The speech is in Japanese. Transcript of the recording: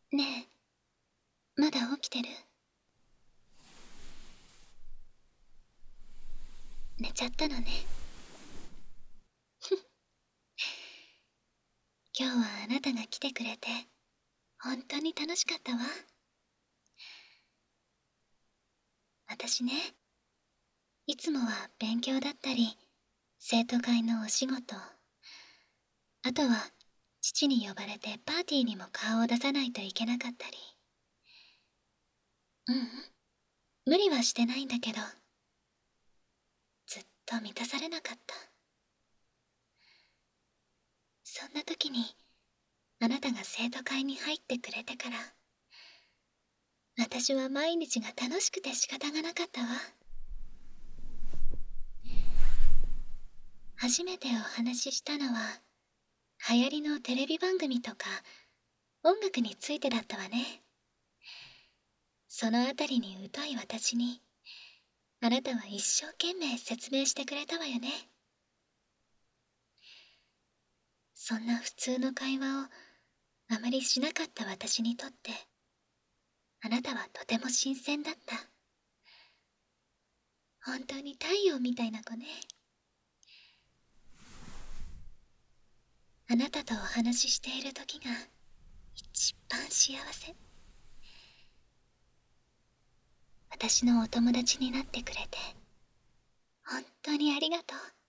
ねえ、まだ起きてる？寝ちゃったのね。今日はあなたが来てくれて、本当に楽しかったわ。私ね、いつもは勉強だったり、生徒会のお仕事、あとは父に呼ばれてパーティーにも顔を出さないといけなかったり。ううん、無理はしてないんだけど、ずっと満たされなかった。そんな時に、あなたが生徒会に入ってくれてから、私は毎日が楽しくて仕方がなかったわ。初めてお話ししたのは、流行りのテレビ番組とか音楽についてだったわね。そのあたりに疎い私に、あなたは一生懸命説明してくれたわよね。そんな普通の会話をあまりしなかった私にとって、あなたはとても新鮮だった。本当に太陽みたいな子ね。あなたとお話ししている時が一番幸せ。私のお友達になってくれて本当にありがとう。